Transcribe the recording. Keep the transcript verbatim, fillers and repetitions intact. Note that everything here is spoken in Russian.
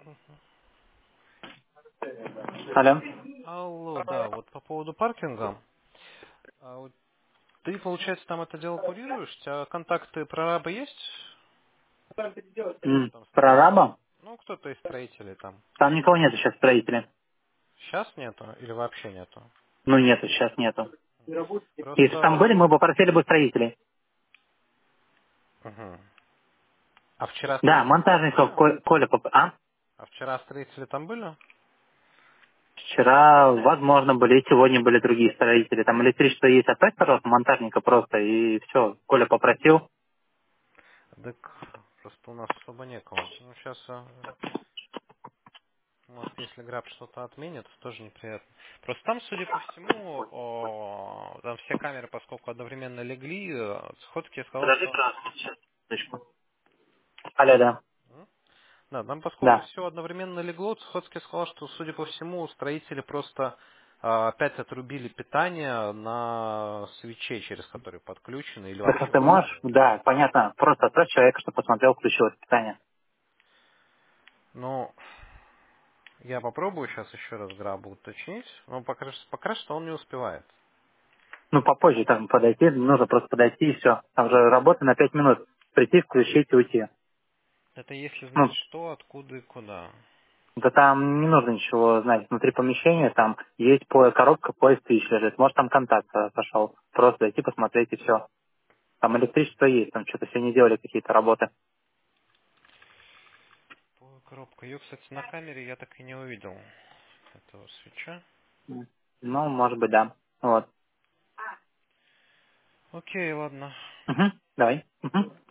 Алло. Алло, да, вот по поводу паркинга. А вот ты, получается, там это дело курируешь? У тебя контакты прораба есть? М, Там строитель. Прораба? Ну, кто-то из строителей там. Там никого нету сейчас строителей. Сейчас нету или вообще нету? Ну нету, сейчас нету. Если бы там Просто... были, мы бы попросили бы строителей. Мгм. А вчера Да, строители там монтажников были? Ко- Коля поп- А? А вчера строители там были? Вчера, возможно, были, и сегодня были другие строители. Там электричество есть, оставь, пожалуйста, монтажника просто, и все. Коля попросил. Так просто у нас особо некого. Ну, сейчас, может, если Граб что-то отменит, то тоже неприятно. Просто там, судя по всему, о, там все камеры, поскольку одновременно легли, э, Сходский сказал, Подожди, что... пожалуйста, сейчас. Секундочку. Алло, да. М? Да, там, поскольку Да. все одновременно легло, Сходский сказал, что, судя по всему, строители просто а, опять отрубили питание на свече, через которые подключены, или Так, а вообще ты можешь? удалили. Да, понятно. Просто отправь человека, чтобы посмотрел, включил питание. Ну, я попробую сейчас еще раз Грабу уточнить, но пока, ш- пока что он не успевает. Ну, попозже там подойти, нужно просто подойти и все. Там же работа на пять минут. Прийти, включить и уйти. Это если знать Ну, что, откуда и куда. да там не нужно ничего знать. Внутри помещения там есть по- коробка, поезд тысяч лежит. Может, там контакт э, пошел. Просто зайти, посмотреть и все. Там электричество есть, там что-то все не делали какие-то работы. Ой, коробка. Ее, кстати, на камере я так и не увидел. Этого свеча. М. Ну, может быть, да. Вот. Окей, ладно. Угу. Давай. Угу.